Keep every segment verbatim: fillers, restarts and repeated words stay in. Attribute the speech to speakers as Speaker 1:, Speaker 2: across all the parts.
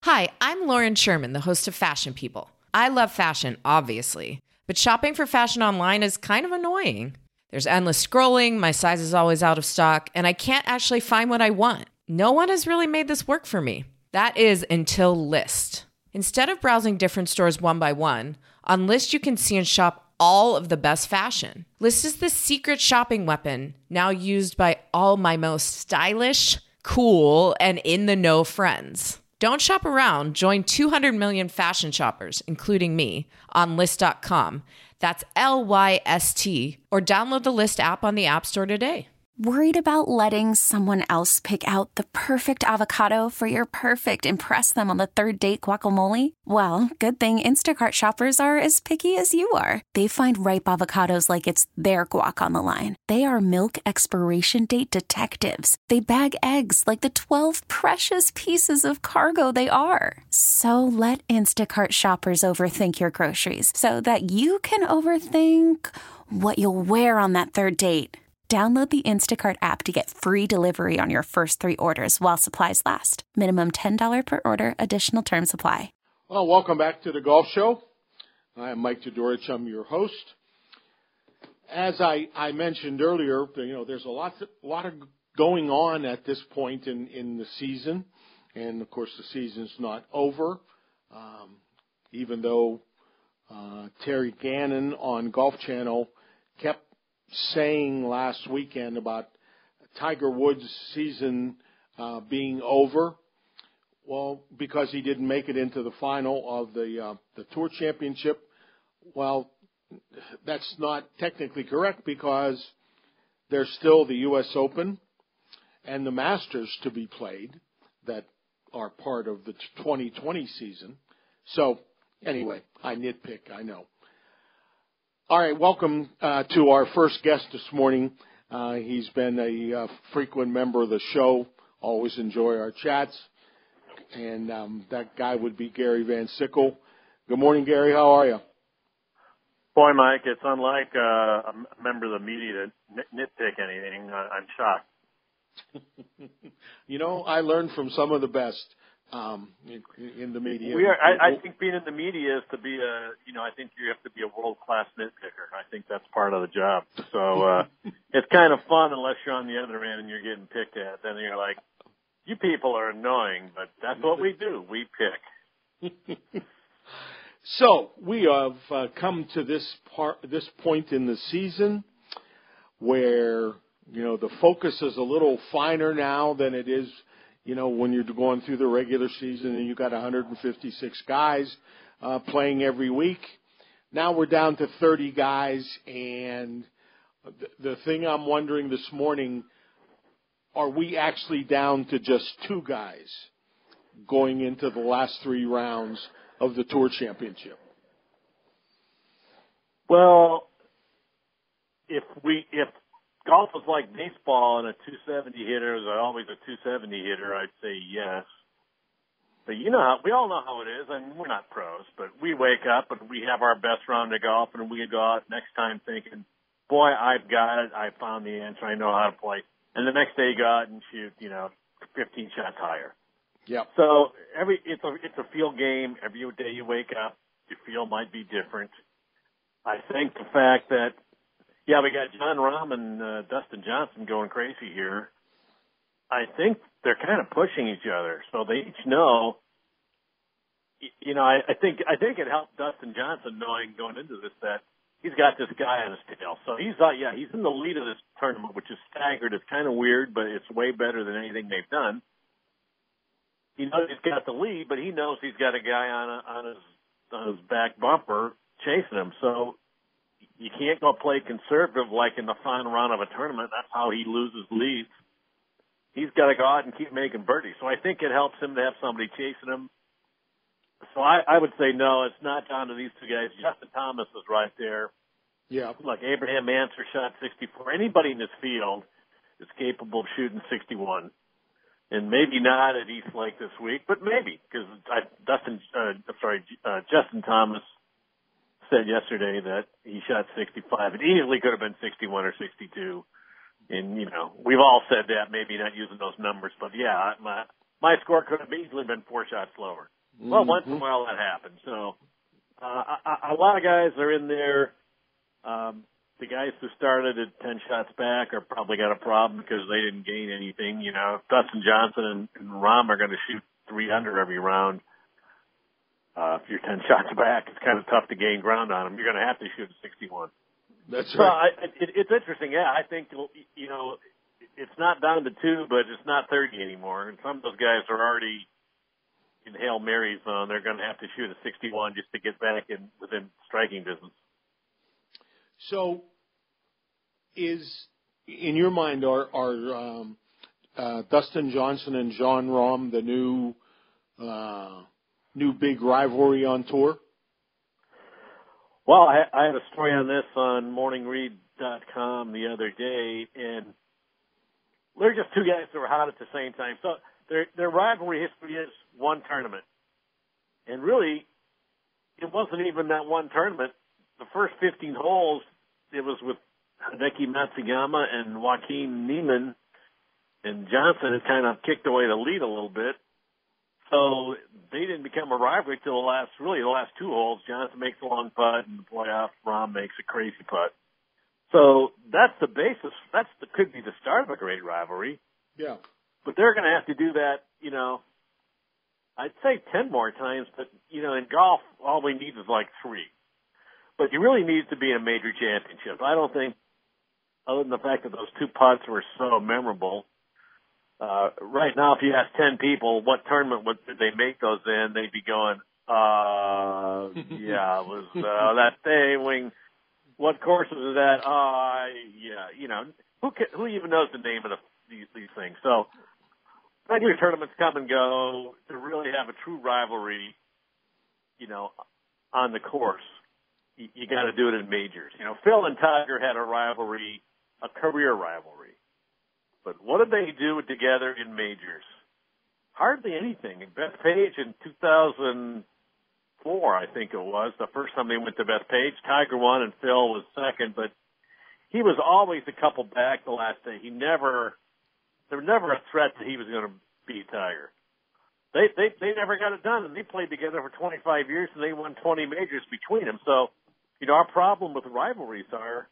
Speaker 1: Hi, I'm Lauren Sherman, the host of Fashion People. I love fashion, obviously, but shopping for fashion online is kind of annoying. There's endless scrolling, my size is always out of stock, and I can't actually find what I want. No one has really made this work for me. That is until Lyst. Instead of browsing different stores one by one, on Lyst you can see and shop all of the best fashion. Lyst is the secret shopping weapon now used by all my most stylish, cool, and in-the-know friends. Don't shop around. Join two hundred million fashion shoppers, including me, on Lyst dot com. That's L Y S T. Or download the Lyst app on the App Store today.
Speaker 2: Worried about letting someone else pick out the perfect avocado for your perfect impress them on the third date guacamole? Well, good thing Instacart shoppers are as picky as you are. They find ripe avocados like it's their guac on the line. They are milk expiration date detectives. They bag eggs like the twelve precious pieces of cargo they are. So let Instacart shoppers overthink your groceries so that you can overthink what you'll wear on that third date. Download the Instacart app to get free delivery on your first three orders while supplies last. Minimum ten dollars per order. Additional terms apply.
Speaker 3: Well, welcome back to the Golf Show. I'm Mike Todorich. I'm your host. As I, I mentioned earlier, you know, there's a lot, a lot of going on at this point in, in the season. And, of course, the season's not over, um, even though uh, Terry Gannon on Golf Channel kept saying last weekend about Tiger Woods' season uh, being over. Well, because he didn't make it into the final of the uh, the Tour Championship. Well, that's not technically correct because there's still the U S Open and the Masters to be played that are part of the twenty twenty season. So, anyway, I nitpick, I know. All right, welcome uh, to our first guest this morning. Uh, he's been a uh, frequent member of the show, always enjoy our chats, and um, that guy would be Gary Van Sickle. Good morning, Gary. How are you?
Speaker 4: Boy, Mike, it's unlike uh, a member of the media to nit- nitpick anything. I'm shocked.
Speaker 3: You know, I learned from some of the best. Um, in, in the media.
Speaker 4: We are, I, I think being in the media is to be a, you know, I think you have to be a world-class nitpicker. I think that's part of the job. So, uh, it's kind of fun unless you're on the other end and you're getting picked at. Then you're like, you people are annoying, but that's what we do. We pick.
Speaker 3: So, we have uh, come to this part, this point in the season where, you know, the focus is a little finer now than it is, you know, when you're going through the regular season and you've got one hundred fifty-six guys uh, playing every week. Now we're down to thirty guys, and the, the thing I'm wondering this morning, are we actually down to just two guys going into the last three rounds of the Tour Championship?
Speaker 4: Well, if we, if golf is like baseball and a two seventy hitter is always a two seventy hitter, I'd say yes. But you know how, we all know how it is. I mean, we're not pros, but we wake up and we have our best round of golf and we go out next time thinking, boy, I've got it. I found the answer. I know how to play. And the next day you go out and shoot, you know, fifteen shots higher.
Speaker 3: Yeah.
Speaker 4: So every, it's a, it's a feel game. Every day you wake up, your feel might be different. I think the fact that, yeah, we got Jon Rahm and uh, Dustin Johnson going crazy here. I think they're kind of pushing each other, so they each know. You know, I, I think I think it helped Dustin Johnson knowing going into this that he's got this guy on his tail. So he's uh, yeah, he's in the lead of this tournament, which is staggered. It's kind of weird, but it's way better than anything they've done. He knows he's got the lead, but he knows he's got a guy on a, on his on his back bumper chasing him. So you can't go play conservative like in the final round of a tournament. That's how he loses leads. He's got to go out and keep making birdies. So I think it helps him to have somebody chasing him. So I, I would say no, it's not down to these two guys. Justin Thomas is right there.
Speaker 3: Yeah.
Speaker 4: Look, Abraham Ancer shot sixty-four. Anybody in this field is capable of shooting sixty-one. And maybe not at East Lake this week, but maybe, because Dustin, uh, I'm sorry, uh, Justin Thomas said yesterday that he shot sixty-five. It easily could have been sixty-one or sixty-two. And, you know, we've all said that, maybe not using those numbers, but yeah, my, my score could have easily been four shots slower. Mm-hmm. Well, once in a while that happens. So uh, a, a lot of guys are in there. Um, the guys who started at ten shots back are probably got a problem because they didn't gain anything. You know, Dustin Johnson and, and Rahm are going to shoot three under every round. Uh, if you're ten shots back, it's kind of tough to gain ground on them. You're going to have to shoot a sixty-one.
Speaker 3: That's right.
Speaker 4: So I, it, it's interesting. Yeah, I think, you know, it's not down to two, but it's not thirty anymore. And some of those guys are already in Hail Mary zone. They're going to have to shoot a sixty-one just to get back in within striking distance.
Speaker 3: So, is in your mind are are um, uh, Dustin Johnson and Jon Rahm the new uh, new big rivalry on tour?
Speaker 4: Well, I, I had a story on this on morning read dot com the other day, and they're just two guys that were hot at the same time. So their their rivalry history is one tournament, and really, it wasn't even that one tournament. The first fifteen holes, it was with Hideki Matsuyama and Joaquin Niemann, and Johnson had kind of kicked away the lead a little bit. So they didn't become a rivalry till the last, really the last two holes. Johnson makes a long putt in the playoff. Rahm makes a crazy putt. So that's the basis. That's the, could be the start of a great rivalry.
Speaker 3: Yeah.
Speaker 4: But they're going to have to do that, you know, I'd say ten more times. But, you know, in golf, all we need is like three. But you really need to be in a major championship. I don't think, other than the fact that those two putts were so memorable, uh, right now, if you ask ten people what tournament would did they make those in, they'd be going, uh, yeah, it was, uh, that day when, what course was it at? Uh, yeah, you know, who can, who even knows the name of the, these, these things? So, regular tournaments come and go. To really have a true rivalry, you know, on the course, you, you got to do it in majors. You know, Phil and Tiger had a rivalry, a career rivalry. But what did they do together in majors? Hardly anything. Bethpage in two thousand four, I think it was, the first time they went to Bethpage. Tiger won and Phil was second, but he was always a couple back the last day. He never, there was never a threat that he was going to beat Tiger. They, they, they never got it done, and they played together for twenty-five years, and they won twenty majors between them. So, you know, our problem with rivalries are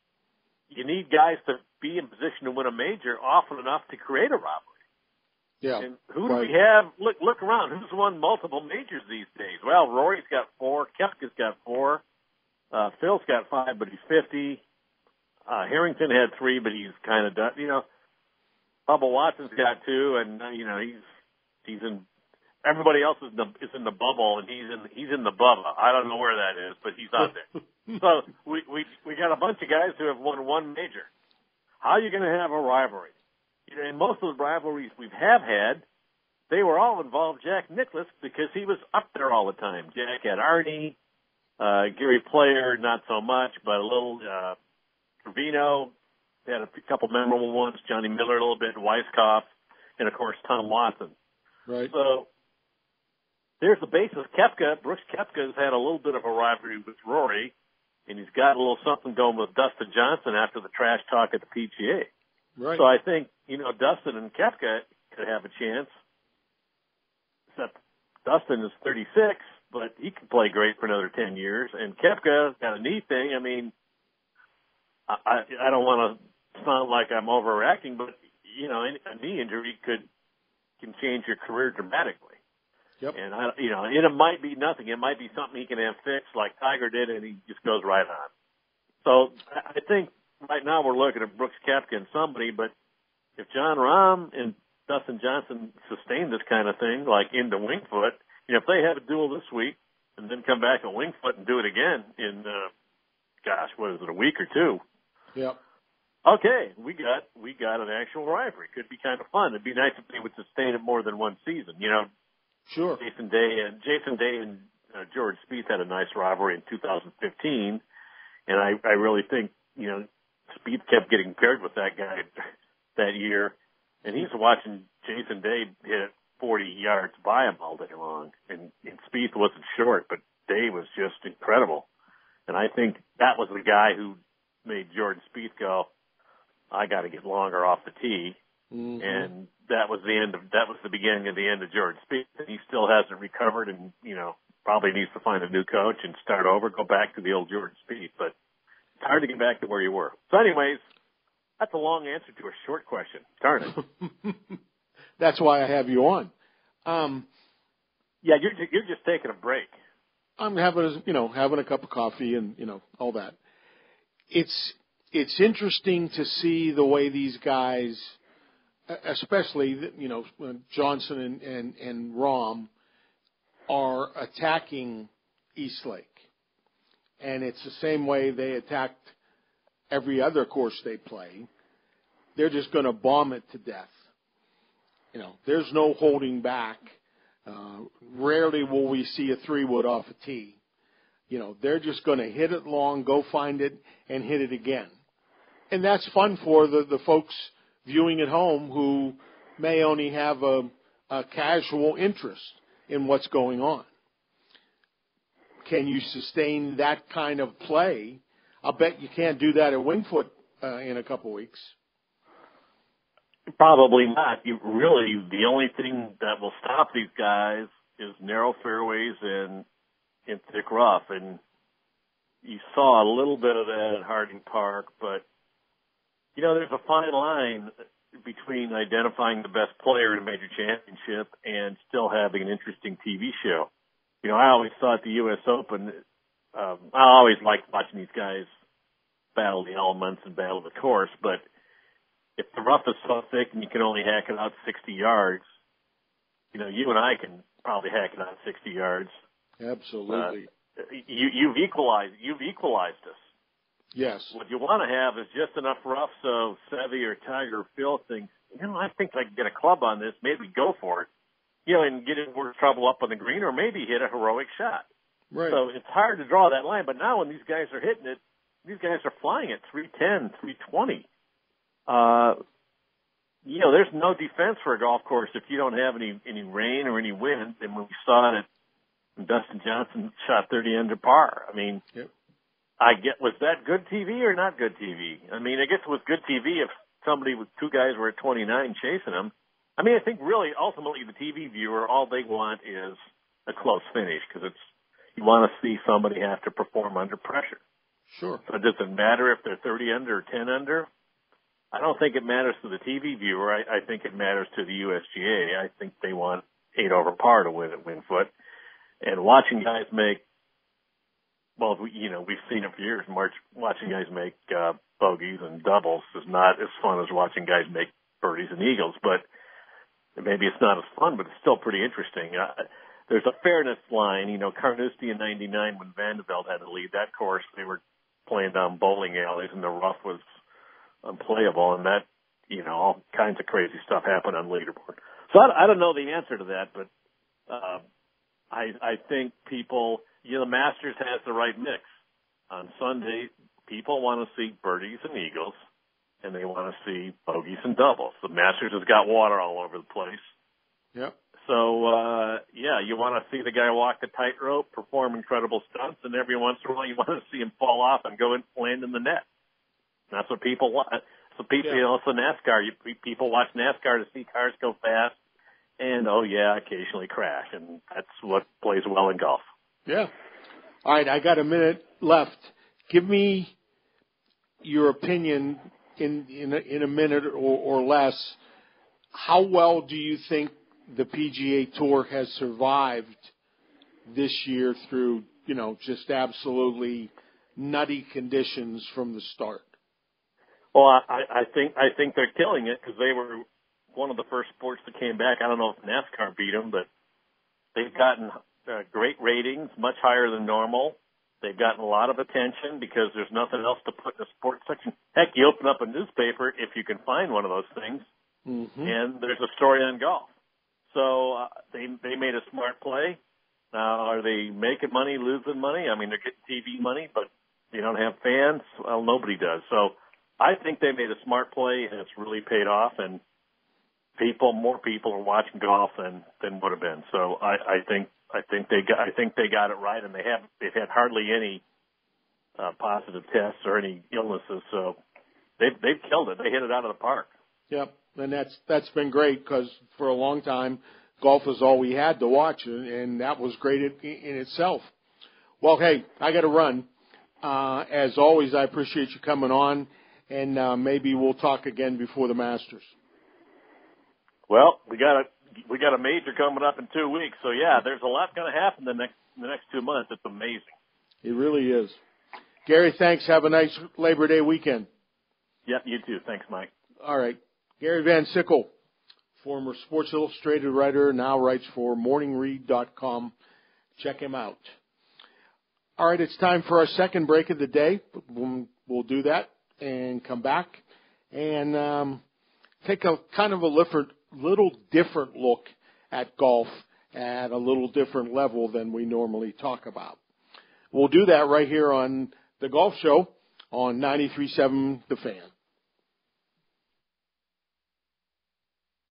Speaker 4: you need guys to be in position to win a major often enough to create a rivalry.
Speaker 3: Yeah.
Speaker 4: And who do
Speaker 3: right.
Speaker 4: we have? Look, look around. Who's won multiple majors these days? Well, Rory's got four. Koepka's got four. Uh, Phil's got five, but he's fifty. Uh, Harrington had three, but he's kind of done. You know, Bubba Watson's got two, and uh, you know he's he's in. Everybody else is in the is in the bubble, and he's in he's in the Bubba. I don't know where that is, but he's out there. So we we we got a bunch of guys who have won one major. How are you going to have a rivalry? You know, in most of the rivalries we have had, they were all involved Jack Nicklaus because he was up there all the time. Jack had Arnie, uh, Gary Player, not so much, but a little, uh, Trevino had a couple memorable ones, Johnny Miller a little bit, Weiskopf, and of course Tom Watson.
Speaker 3: Right.
Speaker 4: So there's the basis. Koepka, Brooks Koepka has had a little bit of a rivalry with Rory, and he's got a little something going with Dustin Johnson after the trash talk at the P G A.
Speaker 3: Right.
Speaker 4: So I think, you know, Dustin and Koepka could have a chance. Except Dustin is thirty-six, but he could play great for another ten years. And Koepka's got a knee thing. I mean, I, I, I don't want to sound like I'm overreacting, but, you know, a knee injury could can change your career dramatically.
Speaker 3: Yep.
Speaker 4: And, I, you know, it might be nothing. It might be something he can have fixed like Tiger did, and he just goes right on. So I think right now we're looking at Brooks Koepka and somebody, but if Jon Rahm and Dustin Johnson sustain this kind of thing, like into Winged Foot, you know, if they have a duel this week and then come back at Winged Foot and do it again in, uh, gosh, what is it, a week or two?
Speaker 3: Yep.
Speaker 4: Okay, we got we got an actual rivalry. Could be kind of fun. It'd be nice if they would sustain it more than one season. You know,
Speaker 3: sure.
Speaker 4: Jason Day and Jason Day and uh, George Spieth had a nice rivalry in two thousand fifteen, and I I really think you know Spieth kept getting paired with that guy that year, and he's watching Jason Day hit forty yards by him all day long, and, and Spieth wasn't short, but Day was just incredible, and I think that was the guy who made Jordan Spieth go, I got to get longer off the tee.
Speaker 3: Mm-hmm.
Speaker 4: and that was the end of that was the beginning of the end of Jordan Spieth. He still hasn't recovered, and you know probably needs to find a new coach and start over, go back to the old Jordan Spieth. But it's hard to get back to where you were. So, anyways, that's a long answer to a short question. Darn it.
Speaker 3: That's why I have you on. Um,
Speaker 4: yeah, you're you're just taking a break.
Speaker 3: I'm having, you know, having a cup of coffee and, you know, all that. It's, it's interesting to see the way these guys, especially, you know, Johnson and, and, and Rahm are attacking Eastlake. And it's the same way they attacked every other course they play. They're just going to bomb it to death. You know, there's no holding back. Uh, rarely will we see a three-wood off a tee. You know, they're just going to hit it long, go find it, and hit it again. And that's fun for the, the folks viewing at home who may only have a, a casual interest in what's going on. Can you sustain that kind of play? I'll bet you can't do that at Wingfoot uh, in a couple weeks.
Speaker 4: Probably not. You really, the only thing that will stop these guys is narrow fairways and in thick rough. And you saw a little bit of that at Harding Park, but you know, there's a fine line between identifying the best player in a major championship and still having an interesting T V show. You know, I always thought the U S Open, um, I always liked watching these guys battle the elements and battle the course, but if the rough is so thick and you can only hack it out sixty yards, you know, you and I can probably hack it out sixty yards.
Speaker 3: Absolutely.
Speaker 4: Uh, you, you've equalized, you've equalized us.
Speaker 3: Yes.
Speaker 4: What you want to have is just enough rough so Seve or Tiger or Phil thinks, you know, I think I can get a club on this, maybe go for it, you know, and get in worse trouble up on the green or maybe hit a heroic shot.
Speaker 3: Right.
Speaker 4: So it's hard to draw that line, but now when these guys are hitting it, these guys are flying at three ten, three twenty. Uh, you know, there's no defense for a golf course if you don't have any, any rain or any wind. And when we saw it, Dustin Johnson shot thirty under par. I mean,
Speaker 3: yep.
Speaker 4: I get, was that good T V or not good T V? I mean, I guess it was good T V if somebody with two guys were at twenty-nine chasing them. I mean, I think really ultimately the T V viewer, all they want is a close finish because it's, you want to see somebody have to perform under pressure.
Speaker 3: Sure.
Speaker 4: So does it matter if they're thirty under or ten under? I don't think it matters to the T V viewer. I, I think it matters to the U S G A. I think they want eight over par to win at Wingfoot. And watching guys make, well, we, you know, we've seen it for years. March, watching guys make uh, bogeys and doubles is not as fun as watching guys make birdies and eagles. But maybe it's not as fun, but it's still pretty interesting. Uh, there's a fairness line. You know, Carnoustie in ninety-nine when Vandeveld had to lead that course, they were playing down bowling alleys and the rough was unplayable, and that, you know, all kinds of crazy stuff happened on leaderboard. So I, I don't know the answer to that, but uh, I, I think people, you know, the Masters has the right mix. On Sunday, people want to see birdies and eagles, and they want to see bogeys and doubles. The Masters has got water all over the place.
Speaker 3: Yep.
Speaker 4: So, uh, yeah, you want to see the guy walk the tightrope, perform incredible stunts, and every once in a while you want to see him fall off and go and land in the net. That's what people want. So people, yeah. You know, also NASCAR. You, people watch NASCAR to see cars go fast, and oh yeah, occasionally crash, and that's what plays well in golf.
Speaker 3: Yeah. All right, I got a minute left. Give me your opinion in in a, in a minute or, or less. How well do you think the P G A Tour has survived this year through, you know, just absolutely nutty conditions from the start?
Speaker 4: Well, I, I think I think they're killing it because they were one of the first sports that came back. I don't know if NASCAR beat them, but they've gotten uh, great ratings, much higher than normal. They've gotten a lot of attention because there's nothing else to put in the sports section. Heck, you open up a newspaper if you can find one of those things, mm-hmm. and there's a story on golf. So uh, they they made a smart play. Now, are they making money, losing money? I mean, they're getting T V money, but they don't have fans. Well, nobody does. So I think they made a smart play, and it's really paid off, and people, more people are watching golf than, than would have been. So I, I think I think they got I think they got it right, and they have they've had hardly any uh, positive tests or any illnesses. So they've they've killed it. They hit it out of the park.
Speaker 3: Yep. and that's that's been great because for a long time, golf was all we had to watch, and, and that was great in, in itself. Well, hey, I got to run. Uh, as always, I appreciate you coming on, and uh, maybe we'll talk again before the Masters.
Speaker 4: Well, we got a we got a major coming up in two weeks, so yeah, there's a lot going to happen the next the next two months. It's amazing.
Speaker 3: It really is. Gary, thanks. Have a nice Labor Day weekend.
Speaker 4: Yep, you too. Thanks, Mike.
Speaker 3: All right. Gary Van Sickle, former Sports Illustrated writer, now writes for morning read dot com. Check him out. All right, it's time for our second break of the day. We'll, we'll do that and come back and um, take a kind of a different, little different look at golf at a little different level than we normally talk about. We'll do that right here on The Golf Show on ninety-three point seven The Fan.